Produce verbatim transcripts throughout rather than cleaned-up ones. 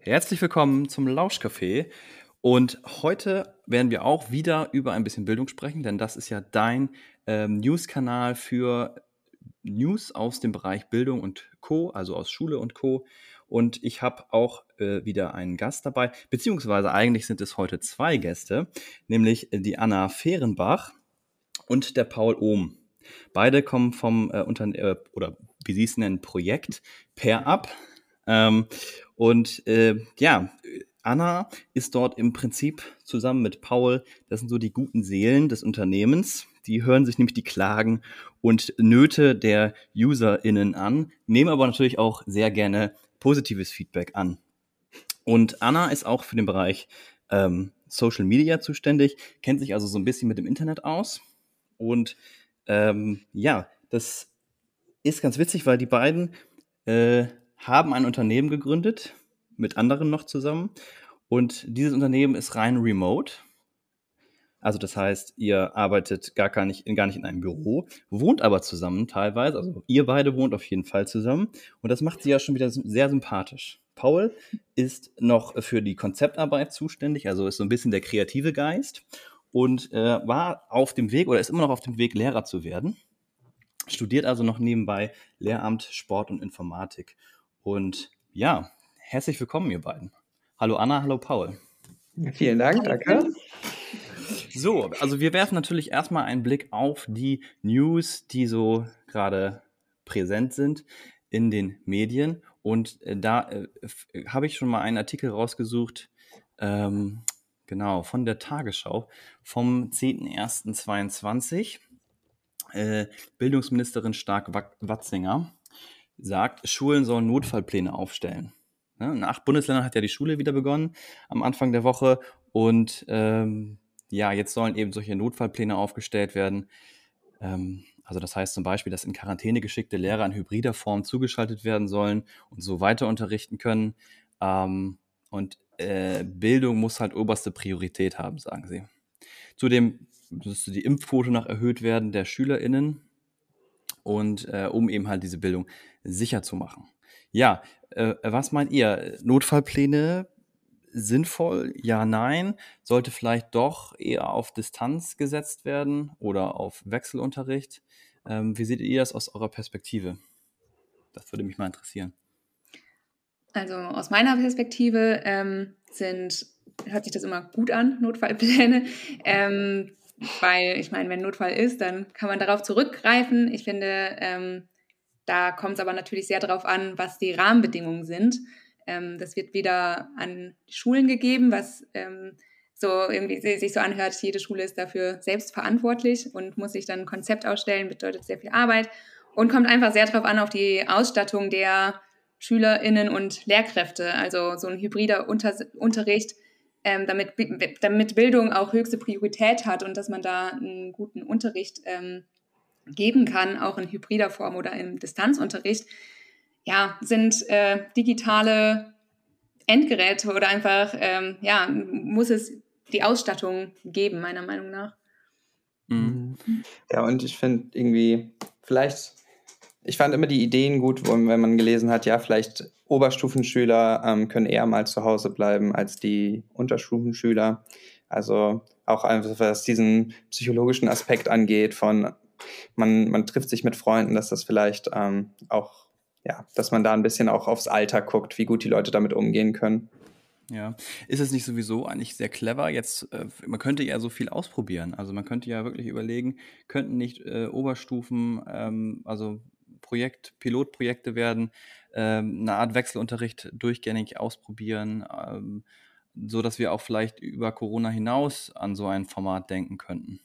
Herzlich willkommen zum Lauschcafé. Und heute werden wir auch wieder über ein bisschen Bildung sprechen, denn das ist ja dein ähm, News-Kanal für News aus dem Bereich Bildung und Co., also aus Schule und Co. Und ich habe auch äh, wieder einen Gast dabei, beziehungsweise eigentlich sind es heute zwei Gäste, nämlich die Anna Fehrenbach und der Paul Ohm. Beide kommen vom äh, Unterne äh, oder wie sie es nennen, Projekt Pair Up. Ähm, und äh, ja, Anna ist dort im Prinzip zusammen mit Paul, das sind so die guten Seelen des Unternehmens. Die hören sich nämlich die Klagen und Nöte der UserInnen an, nehmen aber natürlich auch sehr gerne positives Feedback an. Und Anna ist auch für den Bereich ähm, Social Media zuständig, kennt sich also so ein bisschen mit dem Internet aus. Und ähm, ja, das ist ganz witzig, weil die beiden äh, haben ein Unternehmen gegründet, mit anderen noch zusammen. Und dieses Unternehmen ist rein remote. Also das heißt, ihr arbeitet gar, gar, nicht, gar nicht in einem Büro, wohnt aber zusammen teilweise. Also ihr beide wohnt auf jeden Fall zusammen. Und das macht sie ja schon wieder sehr sympathisch. Paul ist noch für die Konzeptarbeit zuständig, also ist so ein bisschen der kreative Geist und äh, war auf dem Weg oder ist immer noch auf dem Weg, Lehrer zu werden. Studiert also noch nebenbei Lehramt, Sport und Informatik. Und ja, herzlich willkommen, ihr beiden. Hallo Anna, hallo Paul. Vielen Dank, danke. So, also wir werfen natürlich erstmal einen Blick auf die News, die so gerade präsent sind in den Medien. Und äh, da äh, habe ich schon mal einen Artikel rausgesucht, ähm, genau, von der Tagesschau vom zehnten ersten zweiundzwanzig. Äh, Bildungsministerin Stark-Watzinger sagt, Schulen sollen Notfallpläne aufstellen. Ne? In acht Bundesländern hat ja die Schule wieder begonnen am Anfang der Woche und ähm, ja, jetzt sollen eben solche Notfallpläne aufgestellt werden. Ähm, also das heißt zum Beispiel, dass in Quarantäne geschickte Lehrer in hybrider Form zugeschaltet werden sollen und so weiter unterrichten können. Ähm, und äh, Bildung muss halt oberste Priorität haben, sagen sie. Zudem müsste die Impfquote noch erhöht werden der SchülerInnen und äh, um eben halt diese Bildung sicher zu machen. Ja, äh, was meint ihr? Notfallpläne sinnvoll? Ja, nein. Sollte vielleicht doch eher auf Distanz gesetzt werden oder auf Wechselunterricht? Ähm, wie seht ihr das aus eurer Perspektive? Das würde mich mal interessieren. Also aus meiner Perspektive ähm, sind, hört sich das immer gut an, Notfallpläne. Ähm, weil ich meine, wenn Notfall ist, dann kann man darauf zurückgreifen. Ich finde, ähm, da kommt es aber natürlich sehr darauf an, was die Rahmenbedingungen sind. Ähm, das wird wieder an die Schulen gegeben, was ähm, so irgendwie sich so anhört, jede Schule ist dafür selbst verantwortlich und muss sich dann ein Konzept ausstellen, bedeutet sehr viel Arbeit und kommt einfach sehr darauf an, auf die Ausstattung der SchülerInnen und Lehrkräfte, also so ein hybrider Unter- Unterricht, ähm, damit, damit Bildung auch höchste Priorität hat und dass man da einen guten Unterricht ähm, geben kann, auch in hybrider Form oder im Distanzunterricht, ja, sind äh, digitale Endgeräte oder einfach, ähm, ja, muss es die Ausstattung geben, meiner Meinung nach. Mhm. Ja, und ich finde irgendwie, vielleicht, ich fand immer die Ideen gut, wo, wenn man gelesen hat, ja, vielleicht Oberstufenschüler ähm, können eher mal zu Hause bleiben als die Unterstufenschüler. Also auch einfach, was diesen psychologischen Aspekt angeht, von man, man trifft sich mit Freunden, dass das vielleicht ähm, auch, ja, dass man da ein bisschen auch aufs Alter guckt, wie gut die Leute damit umgehen können. Ja, ist es nicht sowieso eigentlich sehr clever? Jetzt, äh, man könnte ja so viel ausprobieren. Also man könnte ja wirklich überlegen, könnten nicht äh, Oberstufen, ähm, also Projekt, Pilotprojekte werden, ähm, eine Art Wechselunterricht durchgängig ausprobieren, ähm, so dass wir auch vielleicht über Corona hinaus an so ein Format denken könnten.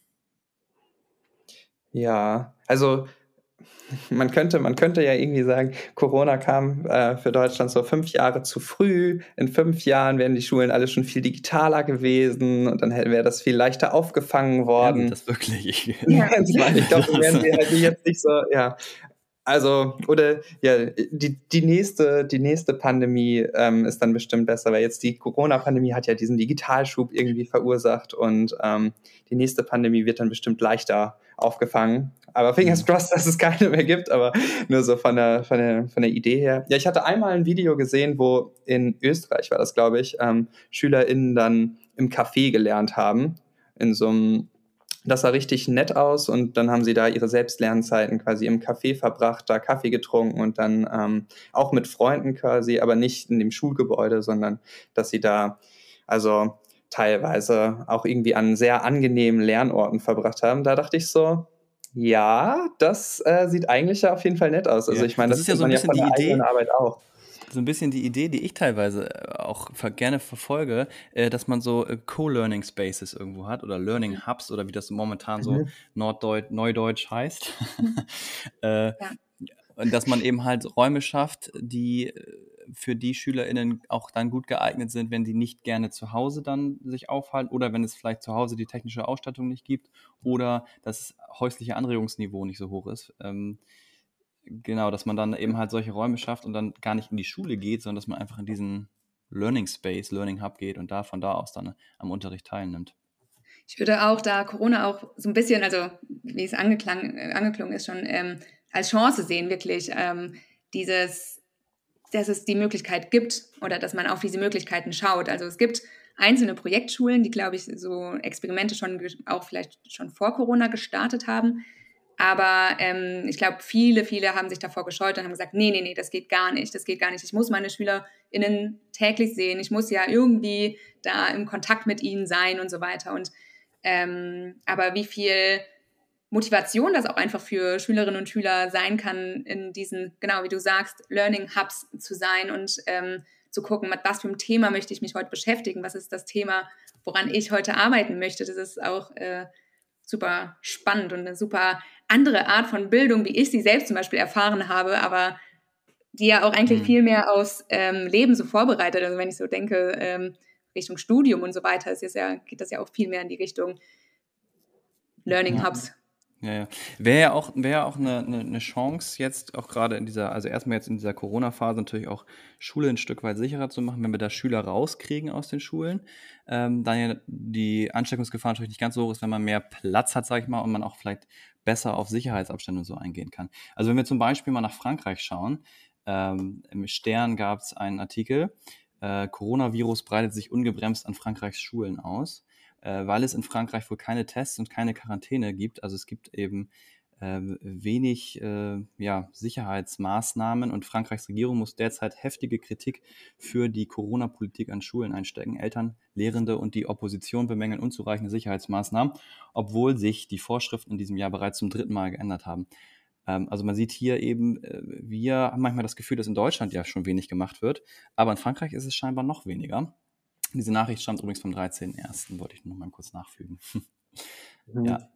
Ja, also man könnte, man könnte ja irgendwie sagen, Corona kam äh, für Deutschland so fünf Jahre zu früh. In fünf Jahren wären die Schulen alle schon viel digitaler gewesen und dann wäre das viel leichter aufgefangen worden. Ja, das wirklich. Ja, ich meine, ich glaube, dann wären wir halt jetzt nicht so, ja. Also, oder ja, die, die, nächste, die nächste Pandemie ähm, ist dann bestimmt besser, weil jetzt die Corona-Pandemie hat ja diesen Digitalschub irgendwie verursacht und ähm, die nächste Pandemie wird dann bestimmt leichter aufgefangen. Aber fingers Mhm. crossed, dass es keine mehr gibt, aber nur so von der, von der, von der Idee her. Ja, ich hatte einmal ein Video gesehen, wo in Österreich war das, glaube ich, ähm, SchülerInnen dann im Café gelernt haben, in so einem, das sah richtig nett aus und dann haben sie da ihre Selbstlernzeiten quasi im Café verbracht, da Kaffee getrunken und dann ähm, auch mit Freunden quasi, aber nicht in dem Schulgebäude, sondern dass sie da also teilweise auch irgendwie an sehr angenehmen Lernorten verbracht haben. Da dachte ich so, ja, das äh, sieht eigentlich ja auf jeden Fall nett aus. Also Ja, ich meine, das das ist ja kennt so ein man ja bisschen von die der eigenen Idee, Arbeit auch. so ein bisschen die Idee, die ich teilweise äh, auch ver gerne verfolge, äh, dass man so äh, Co-Learning Spaces irgendwo hat oder Learning Hubs oder wie das momentan so Mhm. Norddeutsch, Neudeutsch heißt. äh, Ja. Und dass man eben halt Räume schafft, die äh, für die SchülerInnen auch dann gut geeignet sind, wenn die nicht gerne zu Hause dann sich aufhalten oder wenn es vielleicht zu Hause die technische Ausstattung nicht gibt oder das häusliche Anregungsniveau nicht so hoch ist. Ähm, genau, dass man dann eben halt solche Räume schafft und dann gar nicht in die Schule geht, sondern dass man einfach in diesen Learning Space, Learning Hub geht und da von da aus dann am Unterricht teilnimmt. Ich würde auch, da Corona auch so ein bisschen, also wie es angeklang, äh, angeklungen ist schon, ähm, als Chance sehen, wirklich ähm, dieses, dass es die Möglichkeit gibt oder dass man auf diese Möglichkeiten schaut. Also es gibt einzelne Projektschulen, die, glaube ich, so Experimente schon auch vielleicht schon vor Corona gestartet haben. Aber ähm, ich glaube, viele, viele haben sich davor gescheut und haben gesagt, nee, nee, nee, das geht gar nicht, das geht gar nicht. Ich muss meine SchülerInnen täglich sehen. Ich muss ja irgendwie da im Kontakt mit ihnen sein und so weiter. Und ähm, aber wie viel Motivation das auch einfach für Schülerinnen und Schüler sein kann, in diesen, genau wie du sagst, Learning Hubs zu sein und ähm, zu gucken, mit was für ein Thema möchte ich mich heute beschäftigen, was ist das Thema, woran ich heute arbeiten möchte. Das ist auch äh, super spannend und eine super andere Art von Bildung, wie ich sie selbst zum Beispiel erfahren habe, aber die ja auch eigentlich Mhm. viel mehr aufs ähm, Leben so vorbereitet. Also wenn ich so denke, ähm, Richtung Studium und so weiter, ist es ja, geht das ja auch viel mehr in die Richtung Learning Ja. Hubs. Ja, ja. Wäre ja auch, wäre ja auch eine, eine, eine Chance, jetzt auch gerade in dieser, also erstmal jetzt in dieser Corona-Phase natürlich auch Schule ein Stück weit sicherer zu machen, wenn wir da Schüler rauskriegen aus den Schulen. Ähm, dann ja die Ansteckungsgefahr natürlich nicht ganz so hoch ist, wenn man mehr Platz hat, sag ich mal, und man auch vielleicht besser auf Sicherheitsabstände und so eingehen kann. Also wenn wir zum Beispiel mal nach Frankreich schauen, ähm, im Stern gab es einen Artikel, äh, Coronavirus breitet sich ungebremst an Frankreichs Schulen aus, äh, weil es in Frankreich wohl keine Tests und keine Quarantäne gibt. Also es gibt eben äh, wenig äh, ja, Sicherheitsmaßnahmen und Frankreichs Regierung muss derzeit heftige Kritik für die Corona-Politik an Schulen einstecken. Eltern, Lehrende und die Opposition bemängeln unzureichende Sicherheitsmaßnahmen, obwohl sich die Vorschriften in diesem Jahr bereits zum dritten Mal geändert haben. Ähm, also man sieht hier eben, äh, wir haben manchmal das Gefühl, dass in Deutschland ja schon wenig gemacht wird, aber in Frankreich ist es scheinbar noch weniger. Diese Nachricht stammt übrigens vom dreizehnten ersten wollte ich noch mal kurz nachfügen. Mhm. Ja.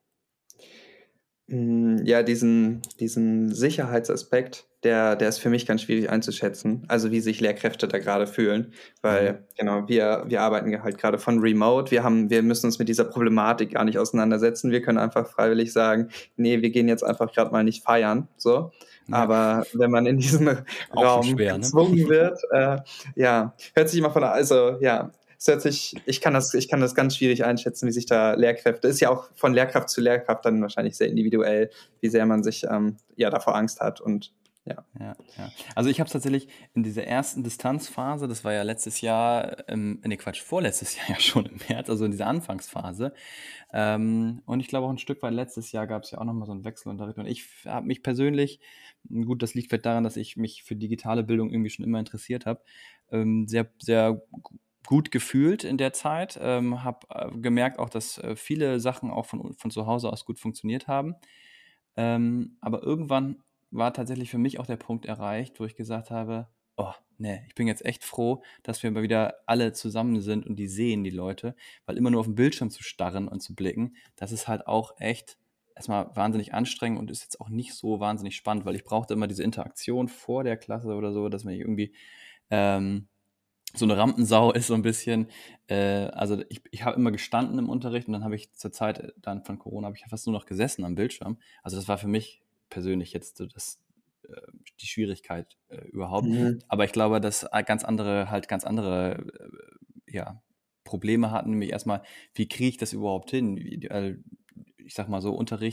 Mm, Ja, diesen, diesen Sicherheitsaspekt, der, der ist für mich ganz schwierig einzuschätzen. Also wie sich Lehrkräfte da gerade fühlen. Weil, Mhm. genau, wir, wir arbeiten halt gerade von Remote. Wir haben, wir müssen uns mit dieser Problematik gar nicht auseinandersetzen. Wir können einfach freiwillig sagen, nee, wir gehen jetzt einfach gerade mal nicht feiern. So. Ja, Aber wenn man in diesen auch schon Raum schwer, ne? gezwungen wird, äh, ja, hört sich immer von, also ja, es hört sich, ich kann das, ich kann das ganz schwierig einschätzen, wie sich da Lehrkräfte, ist ja auch von Lehrkraft zu Lehrkraft dann wahrscheinlich sehr individuell, wie sehr man sich ähm, ja davor Angst hat und ja. Ja, ja. Also ich habe es tatsächlich in dieser ersten Distanzphase, das war ja letztes Jahr, ähm, nee, Quatsch, vorletztes Jahr ja schon im März, also in dieser Anfangsphase. Ähm, und ich glaube auch ein Stück weit letztes Jahr gab es ja auch nochmal so einen Wechselunterricht. Und ich habe mich persönlich, gut, das liegt vielleicht daran, dass ich mich für digitale Bildung irgendwie schon immer interessiert habe, ähm, sehr, sehr gu- gut gefühlt in der Zeit. Ähm, habe äh, gemerkt auch, dass äh, viele Sachen auch von, von zu Hause aus gut funktioniert haben. Ähm, aber irgendwann war tatsächlich für mich auch der Punkt erreicht, wo ich gesagt habe, oh, nee, ich bin jetzt echt froh, dass wir mal wieder alle zusammen sind und die sehen, die Leute, weil immer nur auf den Bildschirm zu starren und zu blicken, das ist halt auch echt erstmal wahnsinnig anstrengend und ist jetzt auch nicht so wahnsinnig spannend, weil ich brauchte immer diese Interaktion vor der Klasse oder so, dass man irgendwie ähm, so eine Rampensau ist so ein bisschen. Äh, also ich, ich habe immer gestanden im Unterricht und dann habe ich zur Zeit äh, dann von Corona habe ich ja fast nur noch gesessen am Bildschirm. Also das war für mich persönlich jetzt so das, äh, die Schwierigkeit äh, überhaupt. Mhm. Aber ich glaube, dass äh, ganz andere halt ganz andere äh, ja, Probleme hatten, nämlich erstmal, wie kriege ich das überhaupt hin? Wie, äh, ich sag mal so, Unterricht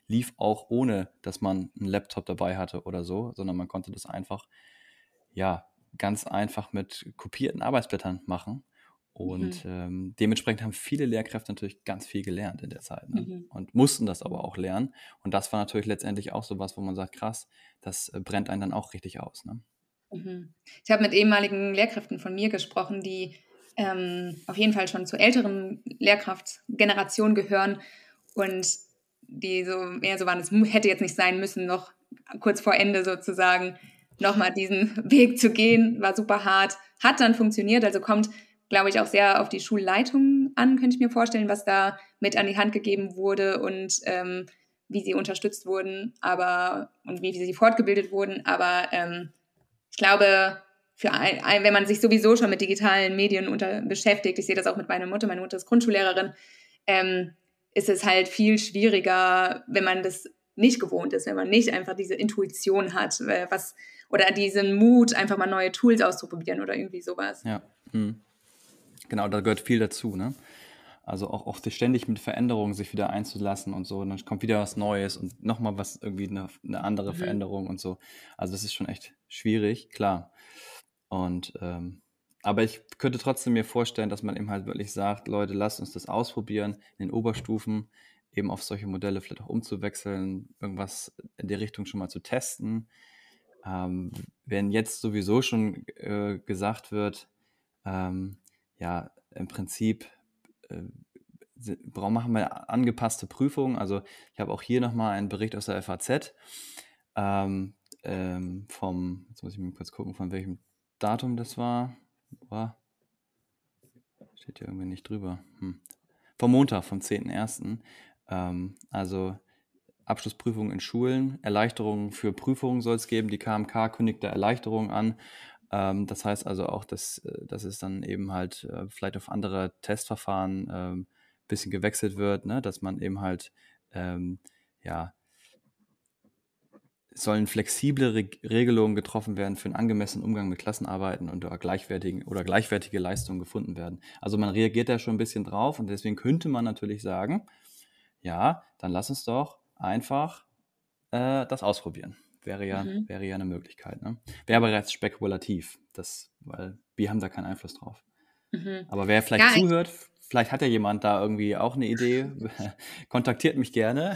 lief auch ohne, dass man einen Laptop dabei hatte oder so, sondern man konnte das einfach, ja, ganz einfach mit kopierten Arbeitsblättern machen. Und Mhm. ähm, dementsprechend haben viele Lehrkräfte natürlich ganz viel gelernt in der Zeit, ne? Mhm. Und mussten das aber auch lernen. Und das war natürlich letztendlich auch so was, wo man sagt, krass, das äh, brennt einen dann auch richtig aus, ne? Mhm. Ich habe mit ehemaligen Lehrkräften von mir gesprochen, die ähm, auf jeden Fall schon zur älteren Lehrkraftgeneration gehören und die so eher so waren, es mu- hätte jetzt nicht sein müssen, noch kurz vor Ende sozusagen nochmal diesen Weg zu gehen, war super hart, hat dann funktioniert, also kommt, glaube ich, auch sehr auf die Schulleitung an, könnte ich mir vorstellen, was da mit an die Hand gegeben wurde und ähm, wie sie unterstützt wurden, aber und wie sie fortgebildet wurden, aber ähm, ich glaube, für ein, ein, wenn man sich sowieso schon mit digitalen Medien unter, beschäftigt, ich sehe das auch mit meiner Mutter, meine Mutter ist Grundschullehrerin, ähm, ist es halt viel schwieriger, wenn man das nicht gewohnt ist, wenn man nicht einfach diese Intuition hat, äh, was oder diesen Mut, einfach mal neue Tools auszuprobieren oder irgendwie sowas. Ja, hm. Genau, da gehört viel dazu, ne? Also auch, auch sich ständig mit Veränderungen sich wieder einzulassen und so. Und dann kommt wieder was Neues und nochmal was, irgendwie eine, eine andere Mhm. Veränderung und so. Also das ist schon echt schwierig, klar. Und ähm, aber ich könnte trotzdem mir vorstellen, dass man eben halt wirklich sagt, Leute, lasst uns das ausprobieren, in den Oberstufen eben auf solche Modelle vielleicht auch umzuwechseln, irgendwas in die Richtung schon mal zu testen. Ähm, wenn jetzt sowieso schon äh, gesagt wird, ähm, ja, im Prinzip äh, si- bra- machen wir angepasste Prüfungen. Also ich habe auch hier nochmal einen Bericht aus der F A Z ähm, ähm, vom, jetzt muss ich mal kurz gucken, von welchem Datum das war. Boah, steht hier irgendwie nicht drüber. Hm. Vom Montag, vom zehnten ersten Ähm, also Abschlussprüfungen in Schulen, Erleichterungen für Prüfungen soll es geben. Die K M K kündigt da Erleichterungen an. Ähm, das heißt also auch, dass, äh, dass es dann eben halt äh, vielleicht auf andere Testverfahren ein ähm, bisschen gewechselt wird, ne? Dass man eben halt, ähm, ja, es sollen flexible Reg Regelungen getroffen werden für einen angemessenen Umgang mit Klassenarbeiten und oder gleichwertigen oder gleichwertige Leistungen gefunden werden. Also man reagiert da schon ein bisschen drauf und deswegen könnte man natürlich sagen, ja, dann lass uns doch einfach äh, das ausprobieren. Wäre ja, Mhm. wäre ja eine Möglichkeit. Ne? Wäre aber jetzt spekulativ, das, weil wir haben da keinen Einfluss drauf. Mhm. Aber wer vielleicht Ja, ich, zuhört, vielleicht hat ja jemand da irgendwie auch eine Idee, kontaktiert mich gerne.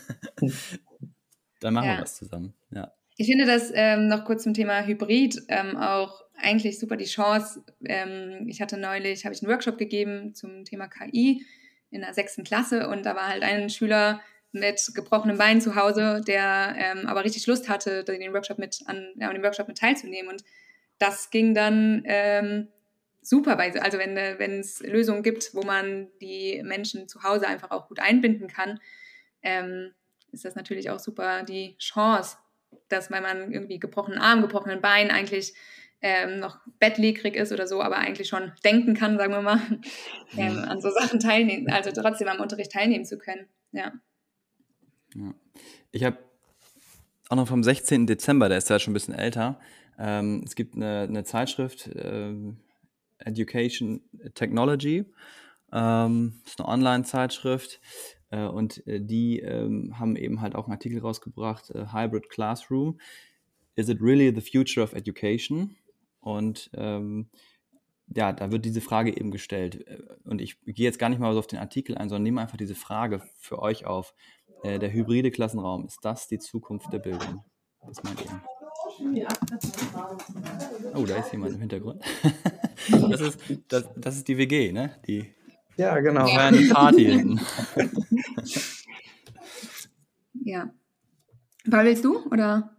Dann machen wir ja. was zusammen. Ja. Ich finde das ähm, noch kurz zum Thema Hybrid ähm, auch eigentlich super die Chance. Ähm, ich hatte neulich, habe ich einen Workshop gegeben zum Thema K I in der sechsten Klasse und da war halt ein Schüler mit gebrochenem Bein zu Hause, der ähm, aber richtig Lust hatte, den Workshop mit an, ja, an dem Workshop mit teilzunehmen und das ging dann ähm, super, weil, also wenn wenn es Lösungen gibt, wo man die Menschen zu Hause einfach auch gut einbinden kann, ähm, ist das natürlich auch super die Chance, dass weil man irgendwie gebrochenen Arm, gebrochenen Bein eigentlich ähm, noch bettlägerig ist oder so, aber eigentlich schon denken kann, sagen wir mal, ähm, Mhm. an so Sachen teilnehmen, also trotzdem am Unterricht teilnehmen zu können. Ja. Ja. Ich habe auch noch vom sechzehnten Dezember, der ist ja schon ein bisschen älter. Ähm, es gibt eine, eine Zeitschrift, ähm, Education Technology. Ähm, ist eine Online-Zeitschrift. Äh, und äh, die ähm, haben eben halt auch einen Artikel rausgebracht, äh, Hybrid Classroom. Is it really the future of education? Und ähm, ja, da wird diese Frage eben gestellt. Äh, Und ich gehe jetzt gar nicht mal so auf den Artikel ein, sondern nehme einfach diese Frage für euch auf. Äh, der hybride Klassenraum, ist das die Zukunft der Bildung? Was meint ihr? Oh, da ist jemand im Hintergrund. Das ist, das, das ist die W G, ne? Die Ja, genau. Ja. feiern eine Party hinten. Ja. Paul, willst du? Oder?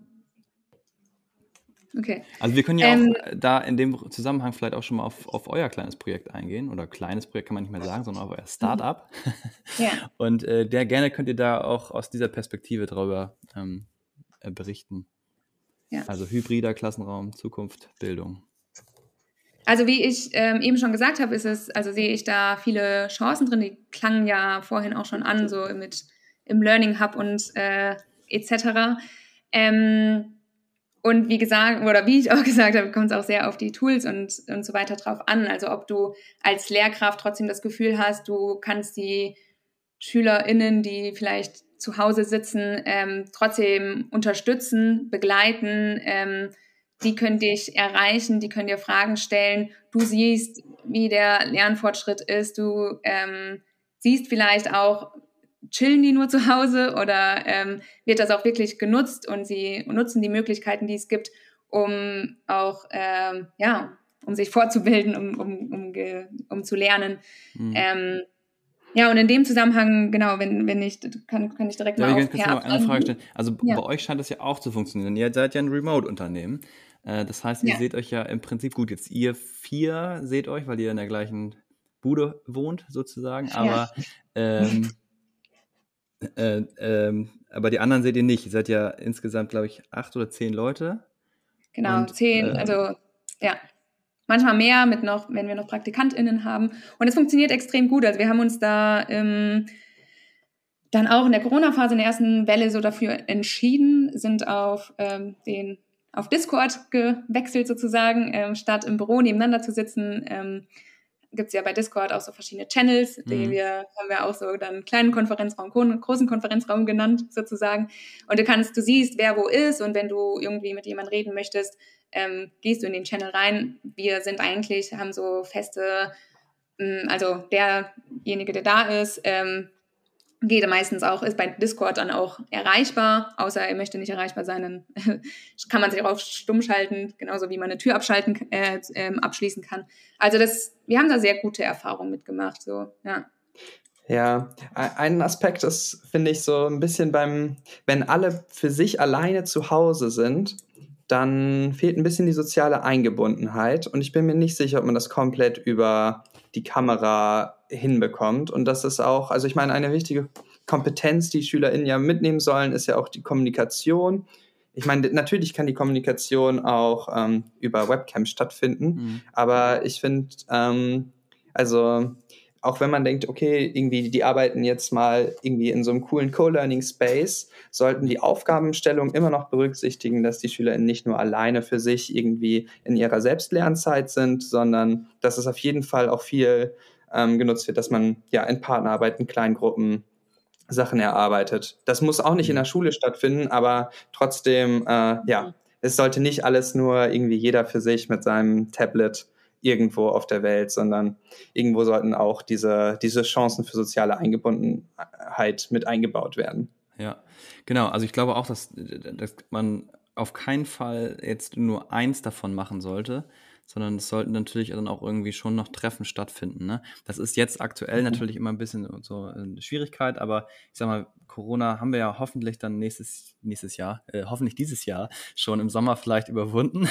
Okay. Also wir können ja Ähm, auch da in dem Zusammenhang vielleicht auch schon mal auf, auf euer kleines Projekt eingehen. Oder kleines Projekt kann man nicht mehr sagen, sondern auf euer Startup. ja. Und äh, der gerne könnt ihr da auch aus dieser Perspektive darüber ähm, äh, berichten. Ja. Also hybrider Klassenraum, Zukunft, Bildung. Also wie ich ähm, eben schon gesagt habe, ist es, also sehe ich da viele Chancen drin, die klangen ja vorhin auch schon an, so mit im Learning Hub und äh, et cetera. Ähm, und wie gesagt, oder wie ich auch gesagt habe, kommt es auch sehr auf die Tools und, und so weiter drauf an. Also ob du als Lehrkraft trotzdem das Gefühl hast, du kannst die SchülerInnen, die vielleicht zu Hause sitzen, ähm, trotzdem unterstützen, begleiten. Ähm, die können dich erreichen, die können dir Fragen stellen. Du siehst, wie der Lernfortschritt ist. Du ähm, siehst vielleicht auch, chillen die nur zu Hause oder ähm, wird das auch wirklich genutzt und sie nutzen die Möglichkeiten, die es gibt, um auch, ähm, ja, um sich fortzubilden, um, um, um, ge, um zu lernen. Mhm. Ähm, ja, und in dem Zusammenhang, genau, wenn, wenn ich, kann, kann ich direkt ja, mal ich auf kann mal eine Frage stellen. Also ja. bei euch scheint das ja auch zu funktionieren. Ihr seid ja ein Remote-Unternehmen. Äh, das heißt, ihr ja. seht euch ja im Prinzip gut. Jetzt ihr vier seht euch, weil ihr in der gleichen Bude wohnt, sozusagen. Aber, ja. ähm, äh, ähm, aber die anderen seht ihr nicht. Ihr seid ja insgesamt, glaube ich, acht oder zehn Leute. Genau, und, zehn, äh, also ja. Manchmal mehr, mit noch, wenn wir noch PraktikantInnen haben. Und es funktioniert extrem gut. Also wir haben uns da ähm, dann auch in der Corona-Phase in der ersten Welle so dafür entschieden, sind auf ähm, den auf Discord gewechselt sozusagen, ähm, statt im Büro nebeneinander zu sitzen. Ähm, gibt es ja bei Discord auch so verschiedene Channels, mhm. die wir, haben wir auch so dann kleinen Konferenzraum, großen Konferenzraum genannt sozusagen. Und du kannst, du siehst, wer wo ist, und wenn du irgendwie mit jemandem reden möchtest, ähm, gehst du in den Channel rein. Wir sind eigentlich, haben so feste, ähm, also derjenige, der da ist, ähm, geht meistens auch, ist bei Discord dann auch erreichbar, außer er möchte nicht erreichbar sein, dann kann man sich auch stumm schalten, genauso wie man eine Tür abschalten, äh, äh, abschließen kann. Also das, wir haben da sehr gute Erfahrungen mitgemacht, so, ja. Ja, ein Aspekt ist, finde ich, so ein bisschen beim, wenn alle für sich alleine zu Hause sind, dann fehlt ein bisschen die soziale Eingebundenheit, und ich bin mir nicht sicher, ob man das komplett über die Kamera hinbekommt. Und das ist auch, also ich meine, eine wichtige Kompetenz, die SchülerInnen ja mitnehmen sollen, ist ja auch die Kommunikation. Ich meine, natürlich kann die Kommunikation auch ähm, über Webcam stattfinden, mhm. aber ich finde, ähm, also auch wenn man denkt, okay, irgendwie die arbeiten jetzt mal irgendwie in so einem coolen Co-Learning-Space, sollten die Aufgabenstellung immer noch berücksichtigen, dass die SchülerInnen nicht nur alleine für sich irgendwie in ihrer Selbstlernzeit sind, sondern dass es auf jeden Fall auch viel ähm, genutzt wird, dass man ja in Partnerarbeit, in kleinen Gruppen Sachen erarbeitet. Das muss auch nicht in der Schule stattfinden, aber trotzdem, äh, ja, es sollte nicht alles nur irgendwie jeder für sich mit seinem Tablet irgendwo auf der Welt, sondern irgendwo sollten auch diese, diese Chancen für soziale Eingebundenheit mit eingebaut werden. Ja, genau. Also ich glaube auch, dass, dass man auf keinen Fall jetzt nur eins davon machen sollte, sondern es sollten natürlich dann auch irgendwie schon noch Treffen stattfinden. Ne? Das ist jetzt aktuell mhm. natürlich immer ein bisschen so eine Schwierigkeit, aber ich sag mal, Corona haben wir ja hoffentlich dann nächstes, nächstes Jahr, äh, hoffentlich dieses Jahr schon im Sommer vielleicht überwunden.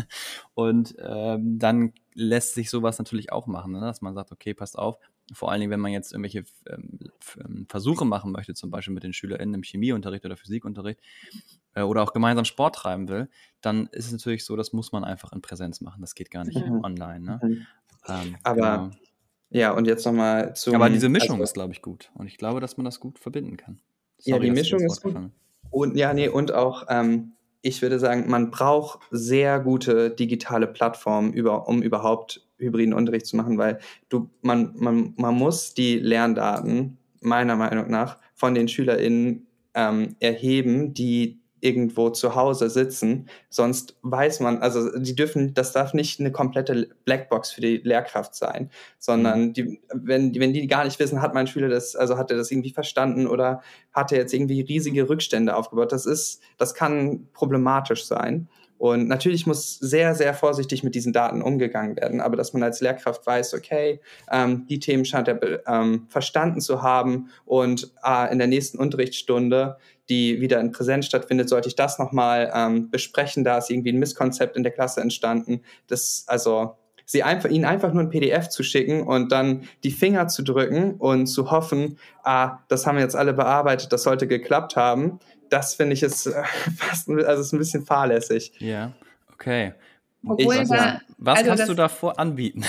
Und ähm, dann lässt sich sowas natürlich auch machen, ne? Dass man sagt, okay, passt auf, vor allen Dingen, wenn man jetzt irgendwelche ähm, Versuche machen möchte, zum Beispiel mit den SchülerInnen im Chemieunterricht oder Physikunterricht äh, oder auch gemeinsam Sport treiben will, dann ist es natürlich so, das muss man einfach in Präsenz machen. Das geht gar nicht mhm. online. Ne? Mhm. Ähm, Aber genau. ja, und jetzt nochmal zum... Aber diese Mischung also, ist, glaube ich, gut. Und ich glaube, dass man das gut verbinden kann. Sorry, ja, die Mischung ist gut. Und, ja, nee, und auch, ähm, ich würde sagen, man braucht sehr gute digitale Plattformen, über, um überhaupt hybriden Unterricht zu machen, weil du, man, man, man muss die Lerndaten meiner Meinung nach von den SchülerInnen ähm, erheben, die irgendwo zu Hause sitzen, sonst weiß man, also die dürfen, das darf nicht eine komplette Blackbox für die Lehrkraft sein, sondern mhm. die, wenn, wenn die gar nicht wissen, hat mein Schüler das, also hat er das irgendwie verstanden oder hat er jetzt irgendwie riesige Rückstände aufgebaut, das ist, das kann problematisch sein. Und natürlich muss sehr, sehr vorsichtig mit diesen Daten umgegangen werden, aber dass man als Lehrkraft weiß, okay, ähm, die Themen scheint er ähm, verstanden zu haben und äh, in der nächsten Unterrichtsstunde, die wieder in Präsenz stattfindet, sollte ich das nochmal ähm, besprechen, da ist irgendwie ein Misskonzept in der Klasse entstanden. Das, also sie einfach, ihnen einfach nur ein P D F zu schicken und dann die Finger zu drücken und zu hoffen, ah, das haben wir jetzt alle bearbeitet, das sollte geklappt haben. Das finde ich ist äh, fast, also ist ein bisschen fahrlässig. Ja, okay. Obwohl Ich, da, was also kannst du davor anbieten?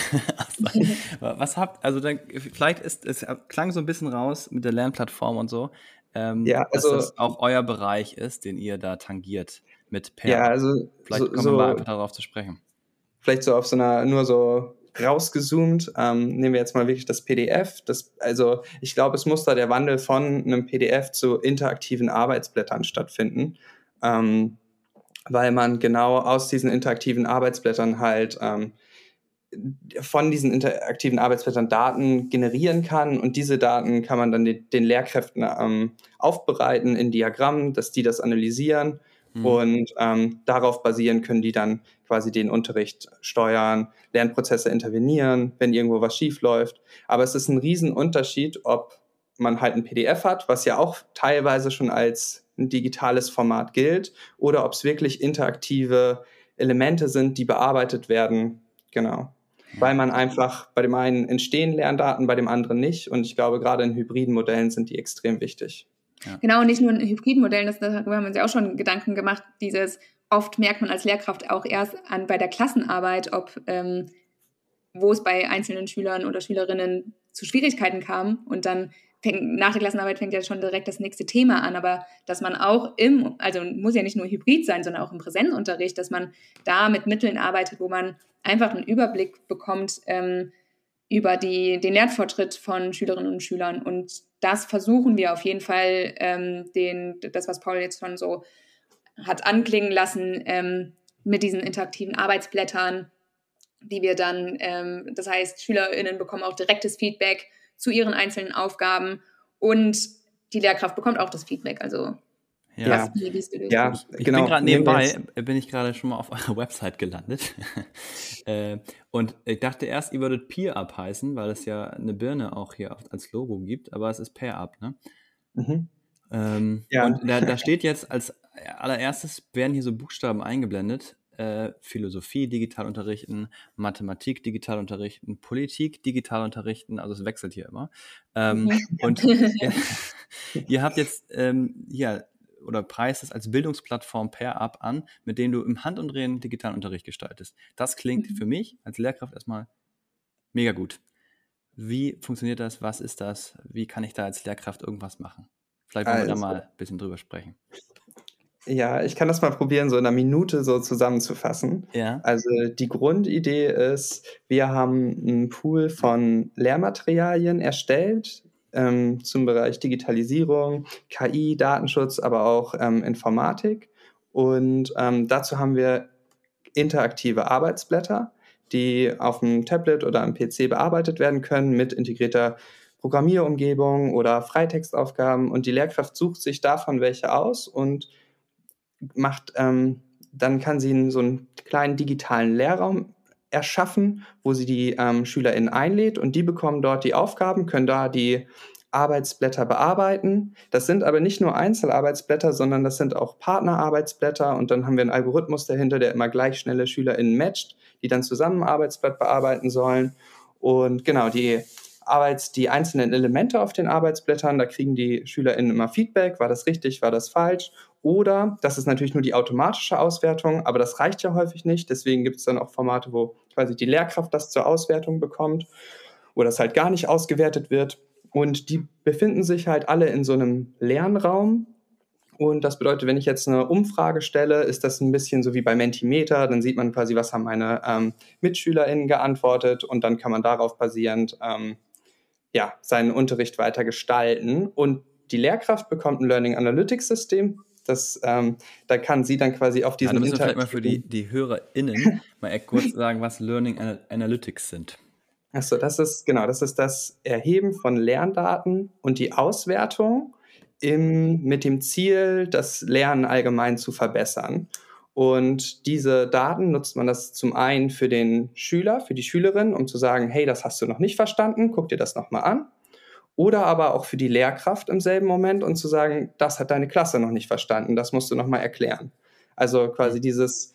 Was habt, also dann, vielleicht ist es klang so ein bisschen raus mit der Lernplattform und so, ähm, ja, also, dass das auch euer Bereich ist, den ihr da tangiert mit Per. Ja, also vielleicht so, kommen wir so, mal einfach darauf zu sprechen. Vielleicht so auf so einer, nur so rausgezoomt. Ähm, nehmen wir jetzt mal wirklich das P D F. Das, also ich glaube, es muss da der Wandel von einem P D F zu interaktiven Arbeitsblättern stattfinden, ähm, weil man genau aus diesen interaktiven Arbeitsblättern halt ähm, von diesen interaktiven Arbeitsblättern Daten generieren kann und diese Daten kann man dann den, den Lehrkräften ähm, aufbereiten in Diagrammen, dass die das analysieren mhm. und ähm, darauf basieren können die dann quasi den Unterricht steuern, Lernprozesse intervenieren, wenn irgendwo was schief läuft. Aber es ist ein Riesenunterschied, ob man halt ein P D F hat, was ja auch teilweise schon als ein digitales Format gilt, oder ob es wirklich interaktive Elemente sind, die bearbeitet werden. Genau. Ja. Weil man einfach, bei dem einen entstehen Lerndaten, bei dem anderen nicht. Und ich glaube, gerade in hybriden Modellen sind die extrem wichtig. Ja. Genau, und nicht nur in hybriden Modellen, das, darüber haben wir uns ja auch schon Gedanken gemacht, dieses, oft merkt man als Lehrkraft auch erst an bei der Klassenarbeit, ob ähm, wo es bei einzelnen Schülern oder Schülerinnen zu Schwierigkeiten kam. Und dann fängt, nach der Klassenarbeit fängt ja schon direkt das nächste Thema an. Aber dass man auch im, also muss ja nicht nur hybrid sein, sondern auch im Präsenzunterricht, dass man da mit Mitteln arbeitet, wo man einfach einen Überblick bekommt ähm, über die, den Lernfortschritt von Schülerinnen und Schülern. Und das versuchen wir auf jeden Fall, ähm, den, das, was Paul jetzt schon so hat anklingen lassen, ähm, mit diesen interaktiven Arbeitsblättern, die wir dann, ähm, das heißt, SchülerInnen bekommen auch direktes Feedback zu ihren einzelnen Aufgaben und die Lehrkraft bekommt auch das Feedback. Also ja, was, wie, wie du ja ich, ich genau. bin gerade nebenbei, bin ich gerade schon mal auf eurer Website gelandet äh, und ich dachte erst, ihr würdet Peer-Up heißen, weil es ja eine Birne auch hier als Logo gibt, aber es ist Pair-Up, ne? Mhm. Ähm, ja. Und da, da steht jetzt als allererstes, werden hier so Buchstaben eingeblendet, äh, Philosophie digital unterrichten, Mathematik digital unterrichten, Politik digital unterrichten, also es wechselt hier immer. Ähm, mhm. Und ihr, ihr habt jetzt ähm, ja, oder preist es als Bildungsplattform Pair-Up an, mit dem du im Handumdrehen digitalen Unterricht gestaltest. Das klingt mhm. für mich als Lehrkraft erstmal mega gut. Wie funktioniert das? Was ist das? Wie kann ich da als Lehrkraft irgendwas machen? Vielleicht wollen also, wir da mal ein bisschen drüber sprechen. Ja, ich kann das mal probieren, so in einer Minute so zusammenzufassen. Ja. Also die Grundidee ist, wir haben einen Pool von Lehrmaterialien erstellt, ähm, zum Bereich Digitalisierung, K I, Datenschutz, aber auch ähm, Informatik. Und ähm, dazu haben wir interaktive Arbeitsblätter, die auf dem Tablet oder am P C bearbeitet werden können mit integrierter Programmierumgebung oder Freitextaufgaben. Und die Lehrkraft sucht sich davon welche aus und macht, ähm, dann kann sie so einen kleinen digitalen Lehrraum erschaffen, wo sie die ähm, SchülerInnen einlädt und die bekommen dort die Aufgaben, können da die Arbeitsblätter bearbeiten. Das sind aber nicht nur Einzelarbeitsblätter, sondern das sind auch Partnerarbeitsblätter und dann haben wir einen Algorithmus dahinter, der immer gleich schnelle SchülerInnen matcht, die dann zusammen ein Arbeitsblatt bearbeiten sollen. Und genau, die Arbeits, die einzelnen Elemente auf den Arbeitsblättern, da kriegen die SchülerInnen immer Feedback, war das richtig, war das falsch? Oder, das ist natürlich nur die automatische Auswertung, aber das reicht ja häufig nicht, deswegen gibt es dann auch Formate, wo quasi die Lehrkraft das zur Auswertung bekommt oder das halt gar nicht ausgewertet wird. Und die befinden sich halt alle in so einem Lernraum. Und das bedeutet, wenn ich jetzt eine Umfrage stelle, ist das ein bisschen so wie bei Mentimeter. Dann sieht man quasi, was haben meine ähm, MitschülerInnen geantwortet und dann kann man darauf basierend ähm, ja, seinen Unterricht weiter gestalten. Und die Lehrkraft bekommt ein Learning Analytics System. Das, ähm, da kann sie dann quasi auf diesen ja, da müssen wir vielleicht mal für die, die HörerInnen mal kurz sagen, was Learning Analytics sind. Achso, das ist, genau, das ist das Erheben von Lerndaten und die Auswertung im, mit dem Ziel, das Lernen allgemein zu verbessern. Und diese Daten nutzt man das zum einen für den Schüler, für die Schülerin, um zu sagen, hey, das hast du noch nicht verstanden, guck dir das nochmal an. Oder aber auch für die Lehrkraft im selben Moment und zu sagen, das hat deine Klasse noch nicht verstanden, das musst du nochmal erklären. Also quasi dieses